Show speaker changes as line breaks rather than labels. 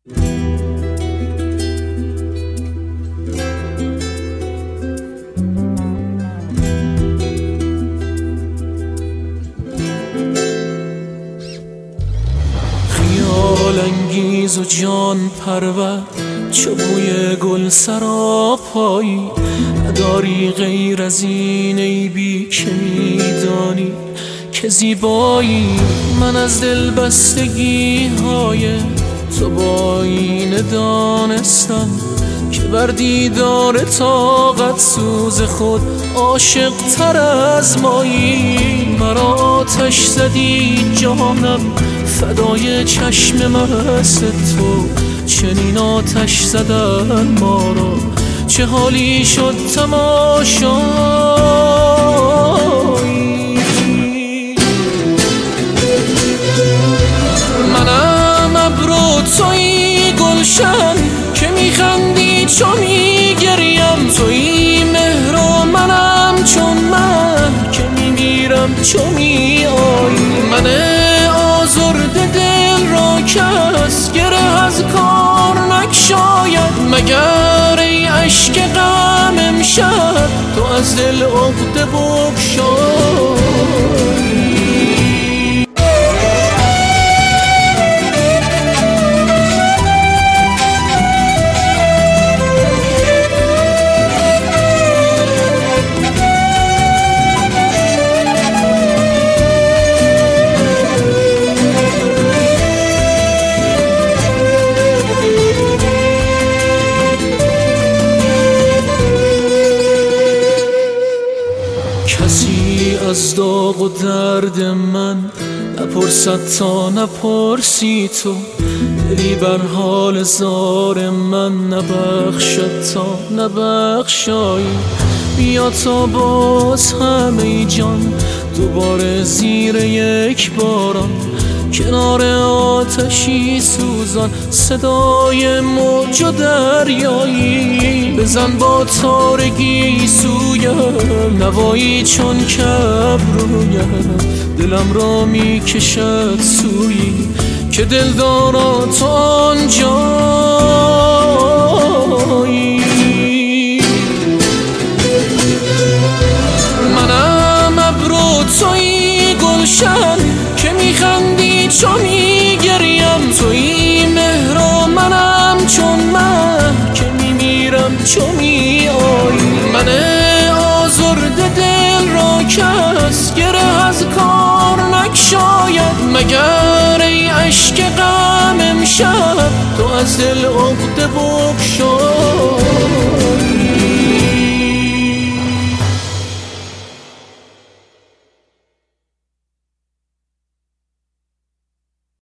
خیال انگیز و جان پرور، چو بوی گل سراپایی، نداری غیر از این عیبی که میدانی که زیبایی. من از دل بستگی های تو با آینه دانستم که بر دیدار طاقت سوز خود عاشق تر از مایی. مرا آتش زدی جانم فدای چشم مست تو، چنین آتش زدن ما را چه حالی شد تماشایی. منم ابر و تویی گلشن که میخندی چو میگریم، تویی مهر و منم چون من که میمیرم چو میآیی. من آزرده دل را کس گره از کار نگشاید، مگر ای اشک غم امشب تو از دل عقده بگشایی. کسی از داغ و درد من نپرسد تا نپرسی تو، دلی بر حال زار من نبخشد تا نبخشایی. بیا تا باز همه جان دوباره زیر یک باران، کنار آتشی سوزان صدای موج و دریایی. بزن با تارگی سویم نوایی چون کبرویم، دلم را می کشد سویی که دلدارا تو آنجایی. منم ابر و تویی گلشن که میخندی چو میگریم، تویی مهر و منم چون من که میمیرم چو میآیی. من آزرده دل را کس گره از کار نگشاید، مگر ای اشک غم امشب تو از دل عقده بگشایی.